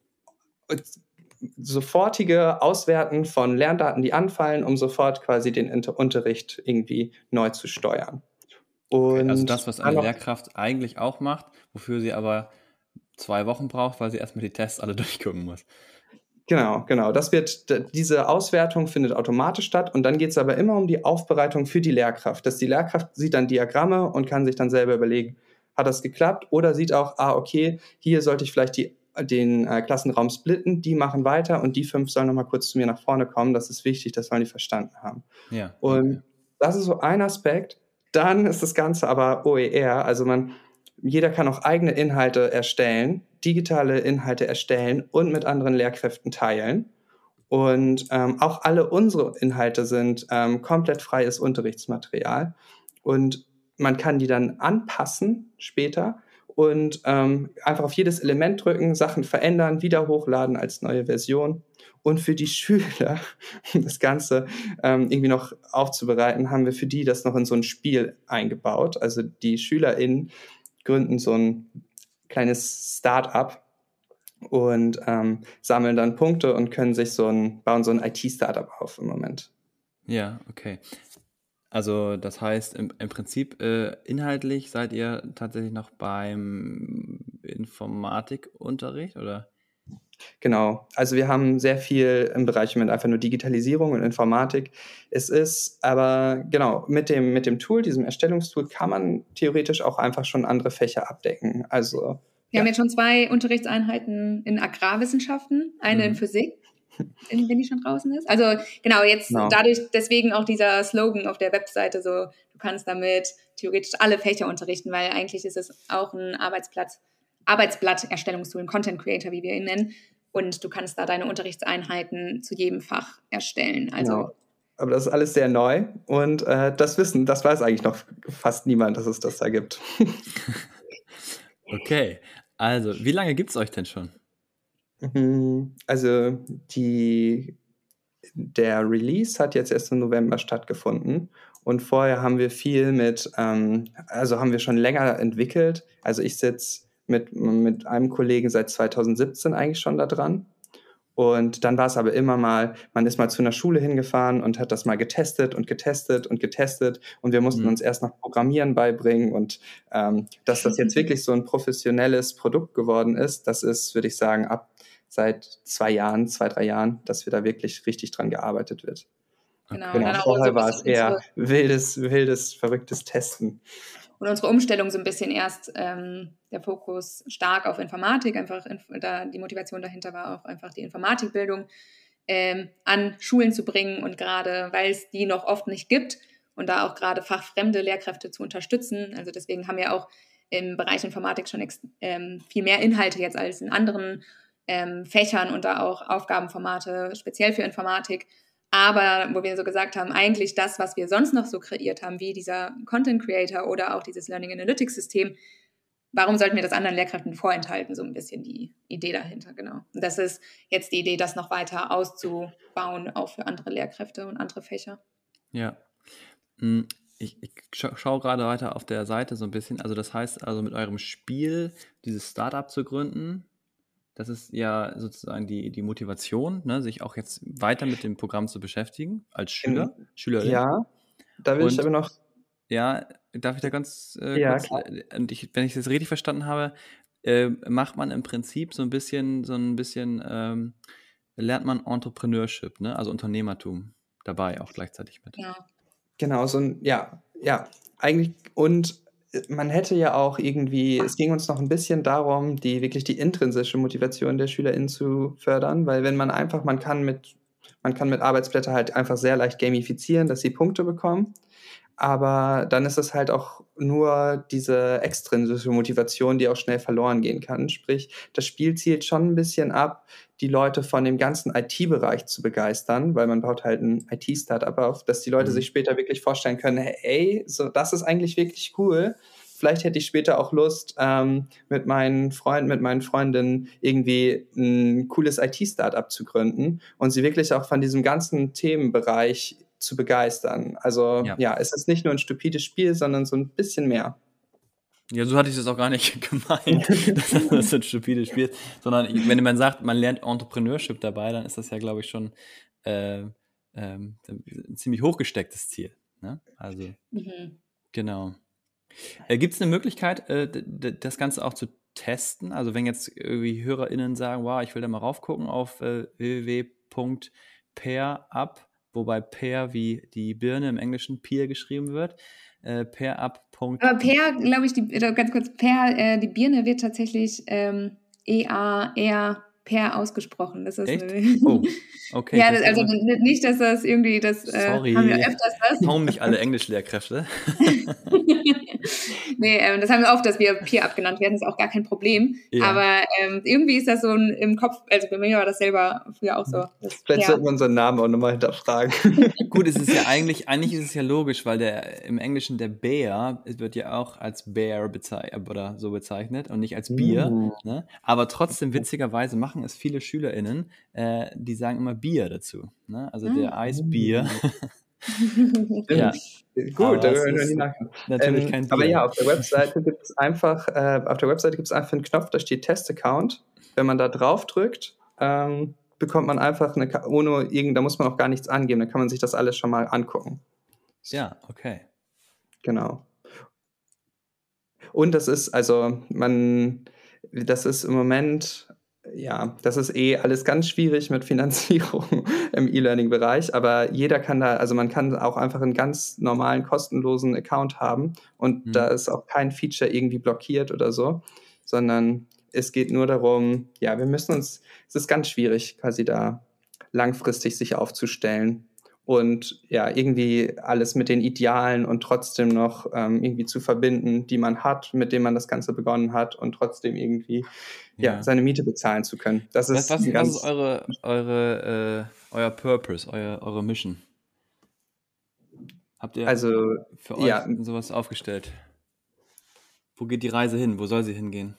sofortige Auswerten von Lerndaten, die anfallen, um sofort quasi den Inter- Unterricht irgendwie neu zu steuern. Und okay, also das, was eine Lehrkraft eigentlich auch macht, wofür sie aber zwei Wochen braucht, weil sie erstmal die Tests alle durchgucken muss. Genau, genau. Das wird, diese Auswertung findet automatisch statt und dann geht es aber immer um die Aufbereitung für die Lehrkraft. Dass die Lehrkraft sieht dann Diagramme und kann sich dann selber überlegen, hat das geklappt? Oder sieht auch, ah, okay, hier sollte ich vielleicht die den äh, Klassenraum splitten, die machen weiter und die fünf sollen nochmal kurz zu mir nach vorne kommen. Das ist wichtig, das sollen die verstanden haben. Ja, Und okay. das ist so ein Aspekt. Dann ist das Ganze aber O E R, also man, jeder kann auch eigene Inhalte erstellen, digitale Inhalte erstellen und mit anderen Lehrkräften teilen. Und ähm, auch alle unsere Inhalte sind ähm, komplett freies Unterrichtsmaterial. Und man kann die dann anpassen später und ähm, einfach auf jedes Element drücken, Sachen verändern, wieder hochladen als neue Version. Und für die Schüler, um das Ganze ähm, irgendwie noch aufzubereiten, haben wir für die das noch in so ein Spiel eingebaut. Also die SchülerInnen gründen so ein kleines Start-up und ähm, sammeln dann Punkte und können sich so ein, bauen so ein I T-Startup auf im Moment. Ja, okay. Also das heißt, im, im Prinzip äh, inhaltlich seid ihr tatsächlich noch beim Informatikunterricht, oder? Genau, also wir haben sehr viel im Bereich mit einfach nur Digitalisierung und Informatik. Es ist aber, genau, mit dem, mit dem Tool, diesem Erstellungstool, kann man theoretisch auch einfach schon andere Fächer abdecken. Also, Wir ja. haben jetzt schon zwei Unterrichtseinheiten in Agrarwissenschaften, eine in Mhm. Physik, in, wenn die schon draußen ist. Also genau, jetzt Genau. dadurch, deswegen auch dieser Slogan auf der Webseite, so du kannst damit theoretisch alle Fächer unterrichten, weil eigentlich ist es auch ein Arbeitsplatz, Arbeitsblatt-Erstellungstool, ein Content Creator, wie wir ihn nennen. Und du kannst da deine Unterrichtseinheiten zu jedem Fach erstellen. Also Genau. Aber das ist alles sehr neu und äh, das Wissen, das weiß eigentlich noch fast niemand, dass es das da gibt. Okay, also wie lange gibt es euch denn schon? Mhm. Also die, der Release hat jetzt erst im November stattgefunden und vorher haben wir viel mit, ähm, also haben wir schon länger entwickelt. Also ich sitze mit, mit einem Kollegen seit zweitausendsiebzehn eigentlich schon da dran. Und dann war es aber immer mal, man ist mal zu einer Schule hingefahren und hat das mal getestet und getestet und getestet und wir mussten Mhm. uns erst noch Programmieren beibringen und ähm, dass das jetzt wirklich so ein professionelles Produkt geworden ist, das ist, würde ich sagen, ab seit zwei Jahren, zwei, drei Jahren, dass wir da wirklich richtig dran gearbeitet wird. genau, Okay. und Genau, dann auch so vorher ein war es bisschen eher unsere, wildes, wildes, verrücktes Testen. und unsere Umstellung so ein bisschen erst ähm, der Fokus stark auf Informatik, einfach inf da die Motivation dahinter war auch einfach die Informatikbildung ähm, an Schulen zu bringen und gerade, weil es die noch oft nicht gibt und da auch gerade fachfremde Lehrkräfte zu unterstützen. Also deswegen haben wir auch im Bereich Informatik schon ähm, viel mehr Inhalte jetzt als in anderen ähm, Fächern und da auch Aufgabenformate speziell für Informatik. Aber wo wir so gesagt haben, eigentlich das, was wir sonst noch so kreiert haben, wie dieser Content Creator oder auch dieses Learning Analytics System, warum sollten wir das anderen Lehrkräften vorenthalten? So ein bisschen die Idee dahinter, genau. Und das ist jetzt die Idee, das noch weiter auszubauen, auch für andere Lehrkräfte und andere Fächer. Ja. Ich, ich scha schaue gerade weiter auf der Seite so ein bisschen. Also das heißt, also mit eurem Spiel dieses Startup zu gründen, das ist ja sozusagen die, die Motivation, ne, sich auch jetzt weiter mit dem Programm zu beschäftigen, als Schüler, Schülerin. Ja, da will ich Und aber noch, ja, darf ich da ganz äh, Ja, kurz, klar. äh, und ich, wenn ich das richtig verstanden habe, äh, macht man im Prinzip so ein bisschen, so ein bisschen, ähm, lernt man Entrepreneurship, ne? Also Unternehmertum dabei auch gleichzeitig mit. Ja. Genau, so ein, ja, ja, eigentlich, und man hätte ja auch irgendwie, es ging uns noch ein bisschen darum, die wirklich die intrinsische Motivation der SchülerInnen zu fördern, weil wenn man einfach, man kann mit, man kann mit Arbeitsblätter halt einfach sehr leicht gamifizieren, dass sie Punkte bekommen, aber dann ist es halt auch nur diese extrinsische Motivation, die auch schnell verloren gehen kann. Sprich, das Spiel zielt schon ein bisschen ab, die Leute von dem ganzen I T-Bereich zu begeistern, weil man baut halt ein I T-Startup auf, dass die Leute Mhm. sich später wirklich vorstellen können, hey, ey, so, das ist eigentlich wirklich cool. Vielleicht hätte ich später auch Lust, ähm, mit meinen Freunden, mit meinen Freundinnen irgendwie ein cooles I T-Startup zu gründen und sie wirklich auch von diesem ganzen Themenbereich zu begeistern. Also Ja. ja, es ist nicht nur ein stupides Spiel, sondern so ein bisschen mehr. Ja, so hatte ich das auch gar nicht gemeint, dass das so ein stupides Spiel ist, sondern ich- wenn man sagt, man lernt Entrepreneurship dabei, dann ist das ja, glaube ich, schon äh, ähm, ein ziemlich hochgestecktes Ziel. Ne? Also, Mhm. genau. Äh, Gibt es eine Möglichkeit, äh, d- d- das Ganze auch zu testen? Also wenn jetzt irgendwie HörerInnen sagen, wow, ich will da mal raufgucken auf äh, w w w punkt pairup, wobei Pair wie die Birne im Englischen Peer geschrieben wird, äh, pairup. Aber Per, glaube ich, die, äh, ganz kurz, Per, äh, die Birne wird tatsächlich ähm, E A R Per ausgesprochen. Das ist Echt? eine Oh, okay. ja, das das, also ist immer- nicht, dass das irgendwie, das äh, haben wir Sorry, öfters das. hauen mich alle Englischlehrkräfte. Nee, ähm, das haben wir oft, dass wir Peer abgenannt werden, ist auch gar kein Problem. Ja. Aber ähm, irgendwie ist das so ein, im Kopf, also bei mir war das selber früher auch so. Das, Vielleicht ja. sollten wir unseren Namen auch nochmal hinterfragen. Gut, es ist ja eigentlich, eigentlich ist es ja logisch, weil der im Englischen der Bear wird ja auch als Bear bezeichnet oder so bezeichnet und nicht als Bier. Mm. Ne? Aber trotzdem, witzigerweise, machen es viele SchülerInnen, äh, die sagen immer Bier dazu. Ne? Also der Eisbier. Ja. Gut, Aber da es können wir ist nicht nachher. natürlich Ähm, kein aber Bier. ja, auf der Webseite gibt es einfach, äh, auf der Webseite gibt es einfach einen Knopf, da steht Test-Account. Wenn man da drauf drückt, ähm, bekommt man einfach eine, Ka- ohne irgend, da muss man auch gar nichts angeben, da kann man sich das alles schon mal angucken. Ja, okay. Genau. Und das ist, also man, das ist im Moment, ja, das ist eh alles ganz schwierig mit Finanzierung im E-Learning-Bereich, aber jeder kann da, also man kann auch einfach einen ganz normalen, kostenlosen Account haben und Hm. da ist auch kein Feature irgendwie blockiert oder so, sondern es geht nur darum, ja, wir müssen uns, es ist ganz schwierig, quasi da langfristig sich aufzustellen und ja, irgendwie alles mit den Idealen und trotzdem noch ähm, irgendwie zu verbinden, die man hat, mit denen man das Ganze begonnen hat und trotzdem irgendwie ja, Ja. seine Miete bezahlen zu können. Das Was, ist was, ein was ganz, ist eure, eure, äh, euer Purpose, euer, eure Mission? Habt ihr also für ja, euch sowas aufgestellt? Wo geht die Reise hin? Wo soll sie hingehen?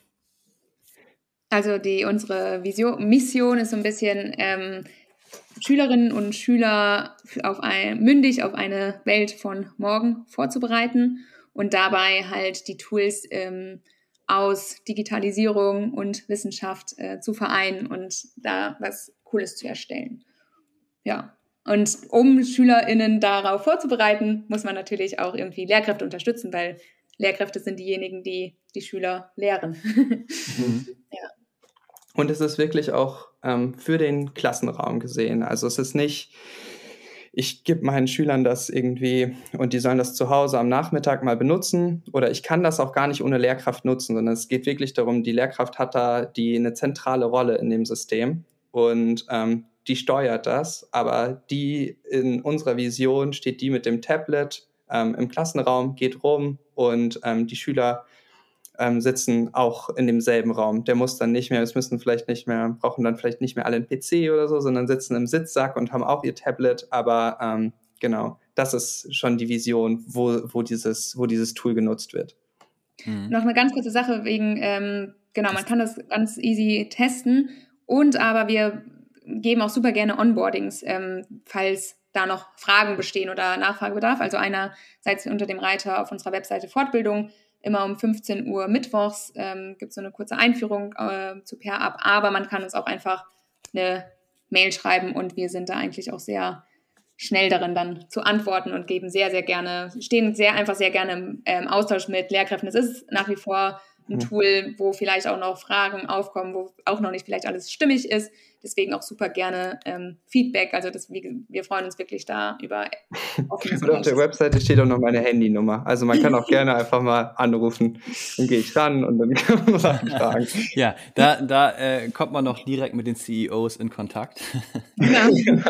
Also die, unsere Vision, Mission ist so ein bisschen, ähm, Schülerinnen und Schüler auf ein, mündig auf eine Welt von morgen vorzubereiten und dabei halt die Tools ähm, aus Digitalisierung und Wissenschaft äh, zu vereinen und da was Cooles zu erstellen. Ja. Und um SchülerInnen darauf vorzubereiten, muss man natürlich auch irgendwie Lehrkräfte unterstützen, weil Lehrkräfte sind diejenigen, die die Schüler lehren. Mhm. Ja. und es ist wirklich auch ähm, für den Klassenraum gesehen. Also es ist nicht, ich gebe meinen Schülern das irgendwie und die sollen das zu Hause am Nachmittag mal benutzen oder ich kann das auch gar nicht ohne Lehrkraft nutzen, sondern es geht wirklich darum, die Lehrkraft hat da die eine zentrale Rolle in dem System und ähm, die steuert das, aber die in unserer Vision steht die mit dem Tablet ähm, im Klassenraum, geht rum und ähm, die Schüler ähm, sitzen auch in demselben Raum. Der muss dann nicht mehr, es müssen vielleicht nicht mehr, brauchen dann vielleicht nicht mehr alle einen P C oder so, sondern sitzen im Sitzsack und haben auch ihr Tablet. Aber ähm, genau, das ist schon die Vision, wo, wo, dieses, wo dieses Tool genutzt wird. Mhm. Noch eine ganz kurze Sache wegen, ähm, genau, man kann das ganz easy testen und aber wir geben auch super gerne Onboardings, ähm, falls da noch Fragen bestehen oder Nachfragebedarf. Also einerseits unter dem Reiter auf unserer Webseite Fortbildung, immer um fünfzehn Uhr mittwochs ähm, gibt es so eine kurze Einführung äh, zu Pair-Up, aber man kann uns auch einfach eine Mail schreiben und wir sind da eigentlich auch sehr schnell darin dann zu antworten und geben sehr, sehr gerne, stehen sehr einfach sehr gerne im ähm, Austausch mit Lehrkräften. Es ist nach wie vor ein Tool, wo vielleicht auch noch Fragen aufkommen, wo auch noch nicht vielleicht alles stimmig ist. Deswegen auch super gerne ähm, Feedback. Also das, wir, wir freuen uns wirklich da über offenes Und auf der Webseite steht auch noch meine Handynummer. Also man kann auch gerne einfach mal anrufen. Dann gehe ich ran und dann kann man Sachen fragen. Ja, da, da äh, kommt man noch direkt mit den C E Os in Kontakt. Genau.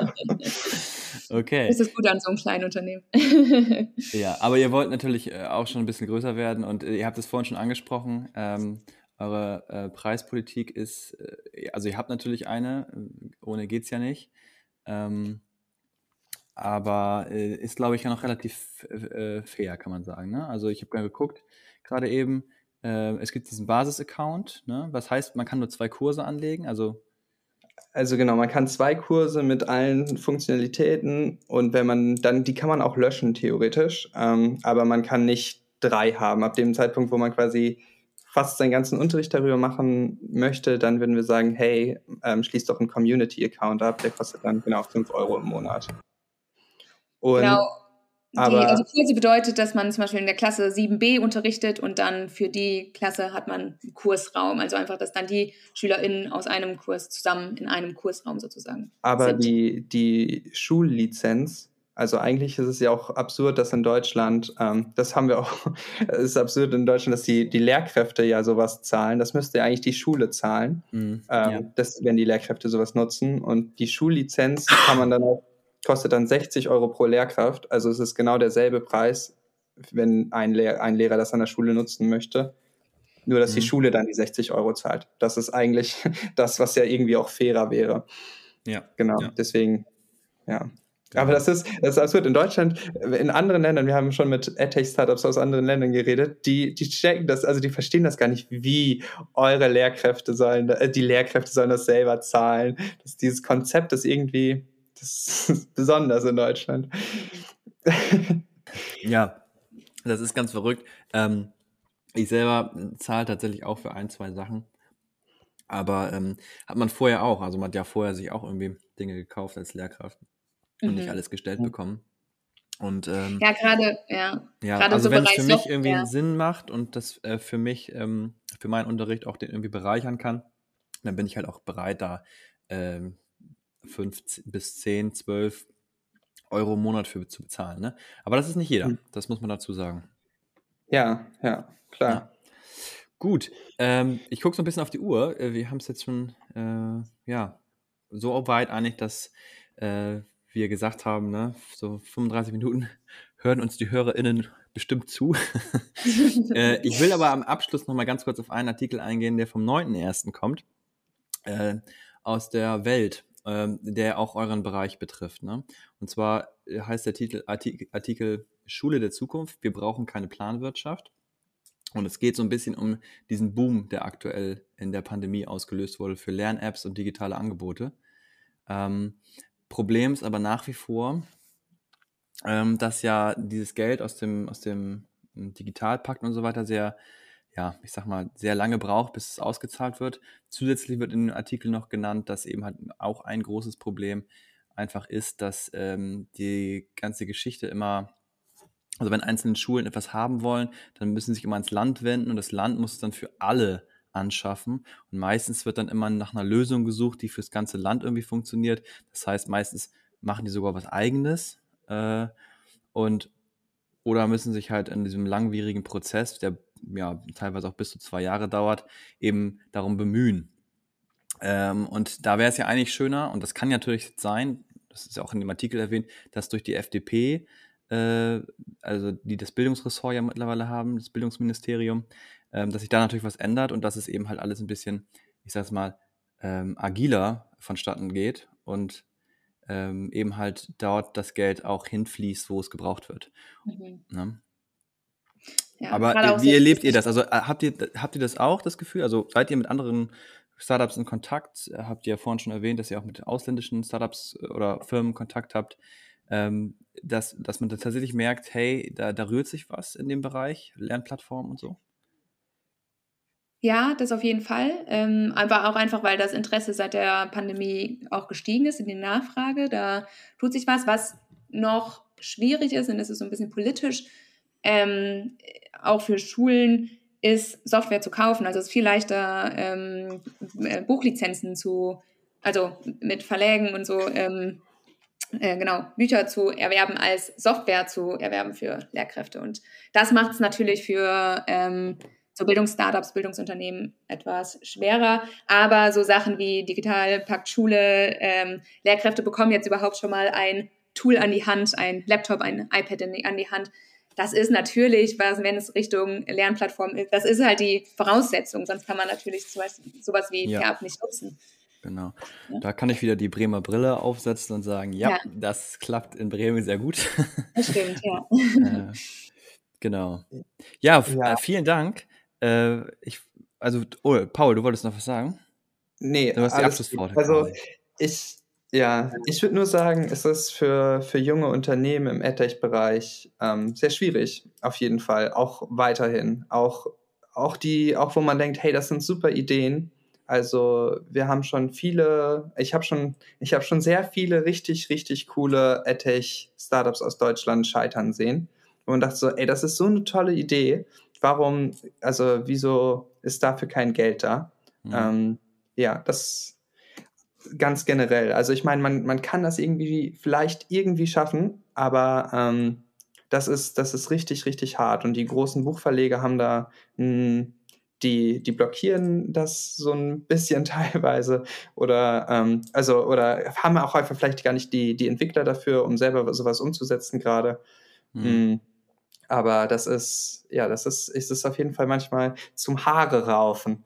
Okay. Das ist gut an so einem kleinen Unternehmen. Ja, aber ihr wollt natürlich äh, auch schon ein bisschen größer werden und äh, ihr habt es vorhin schon angesprochen. Ähm, eure äh, Preispolitik ist, äh, also ihr habt natürlich eine, äh, ohne geht's ja nicht. Ähm, aber äh, ist, glaube ich, ja noch relativ äh, fair, kann man sagen. Ne? Also ich habe gerade geguckt, gerade eben, äh, es gibt diesen Basis-Account, ne? Was heißt, man kann nur zwei Kurse anlegen, also Also genau, man kann zwei Kurse mit allen Funktionalitäten und wenn man dann, die kann man auch löschen theoretisch, ähm, aber man kann nicht drei haben. Ab dem Zeitpunkt, wo man quasi fast seinen ganzen Unterricht darüber machen möchte, dann würden wir sagen, hey, ähm, schließ doch einen Community-Account ab, der kostet dann genau fünf Euro im Monat. Und, Genau. Die, aber, also Kurse bedeutet, dass man zum Beispiel in der Klasse sieben b unterrichtet und dann für die Klasse hat man einen Kursraum. Also einfach, dass dann die SchülerInnen aus einem Kurs zusammen in einem Kursraum sozusagen aber sind. die, die Schullizenz Also eigentlich ist es ja auch absurd, dass in Deutschland, ähm, das haben wir auch, es ist absurd in Deutschland, dass die, die Lehrkräfte ja sowas zahlen. Das müsste ja eigentlich die Schule zahlen, Mhm. ähm, Ja. das, wenn die Lehrkräfte sowas nutzen. Und die Schullizenz kann man dann auch, kostet dann sechzig Euro pro Lehrkraft. Also es ist genau derselbe Preis, wenn ein, Lehr- ein Lehrer das an der Schule nutzen möchte. Nur, dass die Mhm. Schule dann die sechzig Euro zahlt. Das ist eigentlich das, was ja irgendwie auch fairer wäre. Ja. Genau, Ja. deswegen, ja. Genau. Aber das ist, das ist absurd. In Deutschland, in anderen Ländern, wir haben schon mit EdTech-Startups aus anderen Ländern geredet, die, die checken das, also die verstehen das gar nicht, wie eure Lehrkräfte sollen, äh, die Lehrkräfte sollen das selber zahlen. Das, dieses Konzept ist irgendwie, das ist besonders in Deutschland. Ja, das ist ganz verrückt. Ähm, ich selber zahle tatsächlich auch für ein, zwei Sachen. Aber ähm, hat man vorher auch. Also man hat ja vorher sich auch irgendwie Dinge gekauft als Lehrkraft und nicht Mhm. alles gestellt bekommen. Und ähm, Ja, gerade, ja, ja, gerade also so wenn es Bereich für mich irgendwie Software. einen Sinn macht und das äh, für mich, ähm, für meinen Unterricht auch den irgendwie bereichern kann, dann bin ich halt auch bereit, da ähm, fünf bis zehn, zwölf Euro im Monat für zu bezahlen. Ne? Aber das ist nicht jeder. Das muss man dazu sagen. Ja, ja, klar. Ja. Gut, ähm, ich gucke so ein bisschen auf die Uhr. Äh, Wir haben es jetzt schon äh, ja, so weit eigentlich, dass äh, wir gesagt haben, ne, so fünfunddreißig Minuten hören uns die HörerInnen bestimmt zu. äh, ich will aber am Abschluss noch mal ganz kurz auf einen Artikel eingehen, der vom neunten ersten kommt, äh, aus der Welt, ähm, der auch euren Bereich betrifft. Ne? Und zwar äh, heißt der Titel Artikel, Artikel Schule der Zukunft, wir brauchen keine Planwirtschaft. Und es geht so ein bisschen um diesen Boom, der aktuell in der Pandemie ausgelöst wurde für Lern-Apps und digitale Angebote. Ähm, Problem ist aber nach wie vor, ähm, dass ja dieses Geld aus dem, aus dem Digitalpakt und so weiter sehr, ja, ich sag mal, sehr lange braucht, bis es ausgezahlt wird. Zusätzlich wird in dem Artikel noch genannt, dass eben halt auch ein großes Problem einfach ist, dass ähm, die ganze Geschichte immer, also wenn einzelne Schulen etwas haben wollen, dann müssen sie sich immer ans Land wenden und das Land muss es dann für alle anschaffen. Und meistens wird dann immer nach einer Lösung gesucht, die fürs ganze Land irgendwie funktioniert. Das heißt, meistens machen die sogar was Eigenes äh, und oder müssen sich halt in diesem langwierigen Prozess, der ja teilweise auch bis zu zwei Jahre dauert, eben darum bemühen. Ähm, und da wäre es ja eigentlich schöner, und das kann ja natürlich sein, das ist ja auch in dem Artikel erwähnt, dass durch die F D P, äh, also die das Bildungsressort ja mittlerweile haben, das Bildungsministerium, ähm, dass sich da natürlich was ändert und dass es eben halt alles ein bisschen, ich sag's mal, ähm, agiler vonstatten geht und ähm, eben halt dort das Geld auch hinfließt, wo es gebraucht wird. Mhm. Ne? Ja, Aber gerade auch äh, wie sehr erlebt ihr wichtig. das? Also äh, habt ihr, habt ihr das auch, das Gefühl? Also seid ihr mit anderen Startups in Kontakt? Äh, Habt ihr ja vorhin schon erwähnt, dass ihr auch mit ausländischen Startups äh, oder Firmen Kontakt habt, ähm, dass, dass man da tatsächlich merkt, hey, da, da rührt sich was in dem Bereich, Lernplattformen und so? Ja, das auf jeden Fall. Ähm, aber auch einfach, weil das Interesse seit der Pandemie auch gestiegen ist in der Nachfrage. Da tut sich was, was noch schwierig ist, und das ist so ein bisschen politisch, ähm, auch für Schulen, ist Software zu kaufen. Also es ist viel leichter, ähm, äh, Buchlizenzen zu, also mit Verlägen und so, ähm, äh, genau, Bücher zu erwerben, als Software zu erwerben für Lehrkräfte. Und das macht es natürlich für ähm, so Bildungsstartups, Bildungsunternehmen etwas schwerer. Aber so Sachen wie Digitalpakt Schule, ähm, Lehrkräfte bekommen jetzt überhaupt schon mal ein Tool an die Hand, ein Laptop, ein iPad in die, an die Hand. Das ist natürlich, was, wenn es Richtung Lernplattform ist, das ist halt die Voraussetzung. Sonst kann man natürlich sowas, sowas wie Ja. P A P nicht nutzen. Genau. Ja. Da kann ich wieder die Bremer Brille aufsetzen und sagen, ja, Ja. das klappt in Bremen sehr gut. Das stimmt, ja. äh, genau. Ja, f- Ja, äh, vielen Dank. Äh, ich, also, oh, Paul, du wolltest noch was sagen? nee, Du hast die alles gut. Abschlussworte Also quasi. ich, ja, ich würde nur sagen, es ist für, für junge Unternehmen im EdTech-Bereich ähm, sehr schwierig, auf jeden Fall, auch weiterhin. Auch, auch die, auch wo man denkt, hey, das sind super Ideen. Also wir haben schon viele, ich habe schon, ich habe schon sehr viele richtig, richtig coole EdTech-Startups aus Deutschland scheitern sehen. Und man dachte so, ey, das ist so eine tolle Idee. Warum, also wieso ist dafür kein Geld da? Mhm. Ähm, ja, das ganz generell. Also ich meine, man, man kann das irgendwie vielleicht irgendwie schaffen, aber ähm, das ist, das ist richtig, richtig hart. Und die großen Buchverleger haben da, mh, die, die blockieren das so ein bisschen teilweise oder ähm, also oder haben auch einfach vielleicht gar nicht die, die Entwickler dafür, um selber sowas umzusetzen gerade. Mhm. Mm, aber das ist, ja, das ist, ist es auf jeden Fall manchmal zum Haare raufen.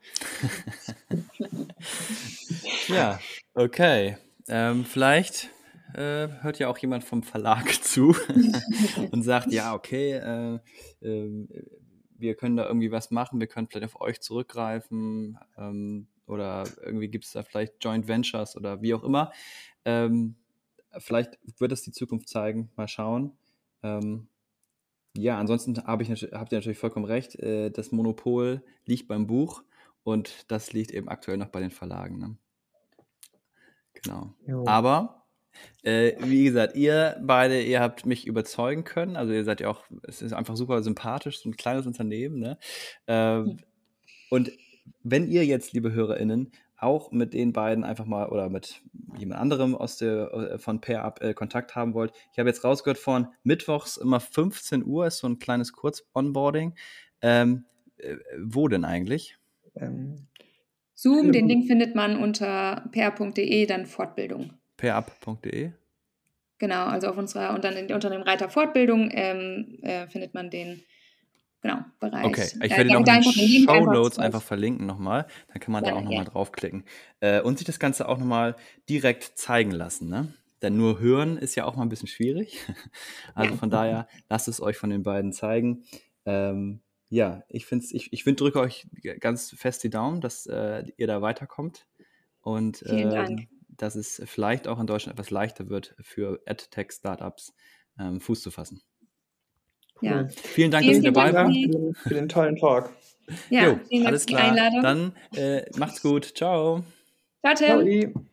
Ja, okay. Ähm, vielleicht äh, hört ja auch jemand vom Verlag zu und sagt, ja, okay, äh, äh, wir können da irgendwie was machen, wir können vielleicht auf euch zurückgreifen ähm, oder irgendwie gibt es da vielleicht Joint Ventures oder wie auch immer. Ähm, vielleicht wird es die Zukunft zeigen, mal schauen. Ähm, ja, ansonsten habe ich natu- habt ihr natürlich vollkommen recht, äh, das Monopol liegt beim Buch und das liegt eben aktuell noch bei den Verlagen. Ne? Genau. Jo. Aber, äh, wie gesagt, ihr beide, ihr habt mich überzeugen können. Also ihr seid ja auch, es ist einfach super sympathisch, so ein kleines Unternehmen. Ne? Äh, und wenn ihr jetzt, liebe HörerInnen, auch mit den beiden einfach mal oder mit jemand anderem aus der, äh, von PairUp äh, Kontakt haben wollt, ich habe jetzt rausgehört von mittwochs immer fünfzehn Uhr ist so ein kleines Kurz-Onboarding. Ähm, äh, wo denn eigentlich? Ähm, Zoom, den Link findet man unter per punkt de, dann Fortbildung. pairup punkt de? Genau, also auf unserer, und dann in, unter dem Reiter Fortbildung ähm, äh, findet man den, genau, Bereich. Okay, ich Äh, werde ihn noch da in den einfach den Link Show einfach Notes drauf. einfach verlinken nochmal. Dann kann man da Ja, auch nochmal ja. draufklicken. Äh, und sich das Ganze auch nochmal direkt zeigen lassen. Ne? Denn nur hören ist ja auch mal ein bisschen schwierig. Also Ja. von daher, lasst es euch von den beiden zeigen. Ähm, ja, ich finde, ich, ich find, drücke euch ganz fest die Daumen, dass äh, ihr da weiterkommt. Und Vielen Dank. ähm, dass es vielleicht auch in Deutschland etwas leichter wird, für AdTech-Startups ähm, Fuß zu fassen. Ja. Cool. Vielen Dank, Vielen, dass ihr vielen dabei Dank wart. für Für die, den, für den tollen Talk. ja, Jo, vielen Dank alles für die klar. Einladung. Dann äh, macht's gut. Ciao. Ciao, Ciao. Tim.